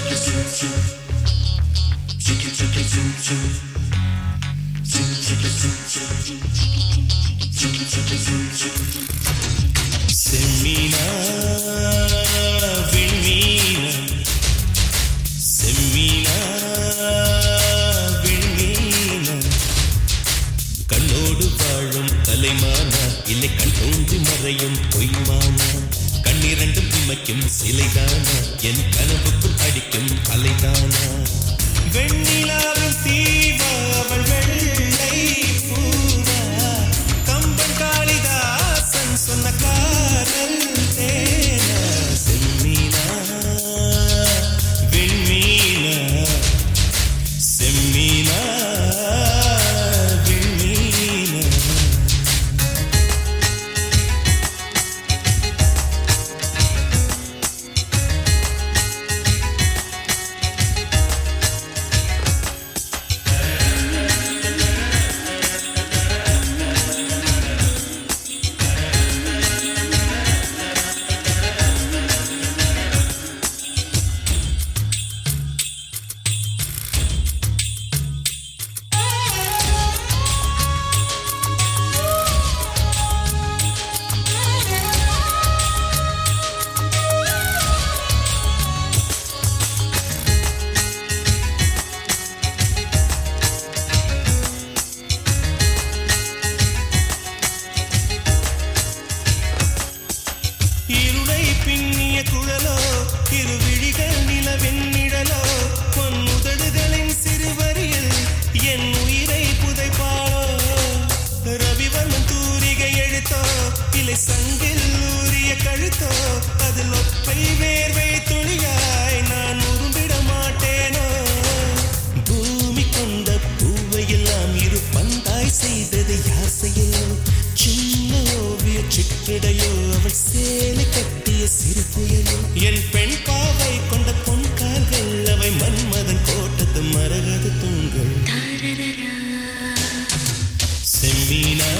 செம்மீனா விண்மீனா செம்மீனா விண்மீனா கண்ணோடு வாழும் கலைமானா இல்லை கண் தோன்றி மறையும் பொய்மானா கண்ணிரண்டும் இமைக்கும் சிலைதானா என் கனவுக்குள் அடிக்கும் அலைதானா வெண்ணிலாவின் தீவா அவள் வெள்ளை பூவா கம்பன் காளிதாசன் சொன்ன காதல் தேனா செம்மீனா விண்மீனா செம்மீனா விண்மீனா பின்னிய குழலோ இருவிழிகள் நிலவின் நிழலோ பொன்னுதடுகளின் சிறுவரியில் என் உயிரை புதைப்பாளோ ரவிவர்மன் தூரிகை எழுத்தோ இலை சங்கில் ஊறிய கழுத்தோ அதில் ஒப்பை வேர்வை துளியாய் நான் உரும்பிட மாட்டேனோ பூமி கொண்ட பூவை எல்லாம் இரு பந்தாய் செய்தது யார் செய்யலோ சின்ன ஓவிய சிற்றிடையோ அவள் சேலை கட்டிய சிறு புயலோ என் பெண் பாவை கொண்ட பொன் கால்கள் அவை மன்மதன் கோட்டத்து மரகத தூண்கள் செம்மீனா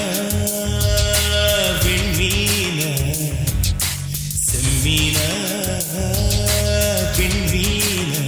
விண்மீனா செம்மீனா விண்மீனா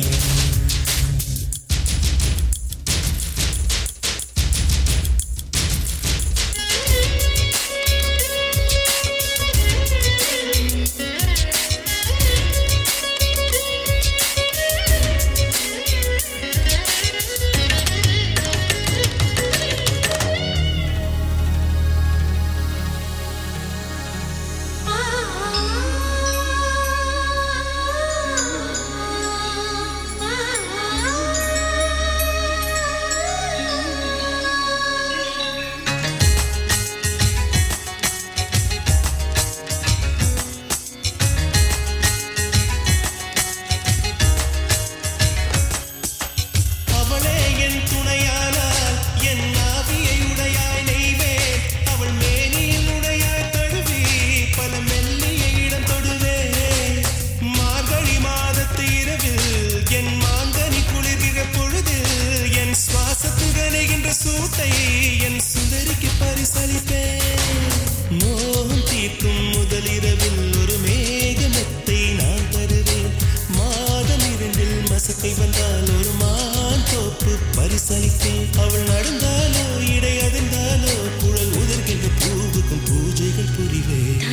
சூட்டை என் சுந்தரிக்கு பரிசளிப்பேன் மோகம் தீர்க்கும் முதலிரவில் ஒரு மேகமெத்தை நான் தருவேன் மாதம் இரண்டில் மசக்கை வந்தால் ஒரு மான் தோப்பு பரிசளிப்பேன் அவள் நடந்தாலோ இடை அதிர்ந்தாலோ குழல் உதர்கின்ற பூவுக்கும் பூஜைகள் புரிவேன்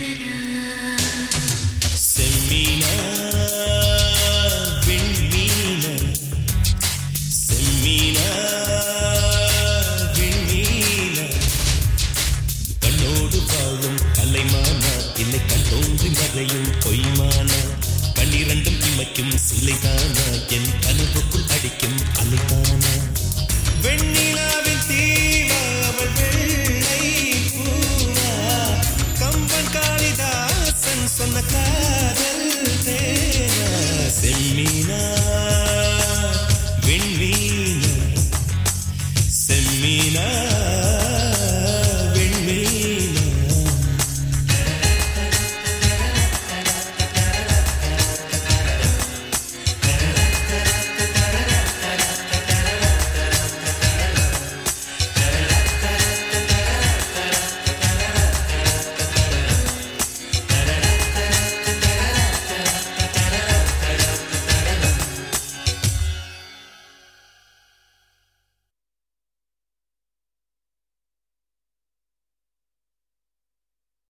செம்மீனா விண்மீனா செம்மீனா இல்லை கண் தோன்றி மறையும் பொய்மானா கண்ணிரண்டும் இமைக்கும் சிலைதானா என் கனவுக்குள் அடிக்கும் அலைதானா வெண்ணி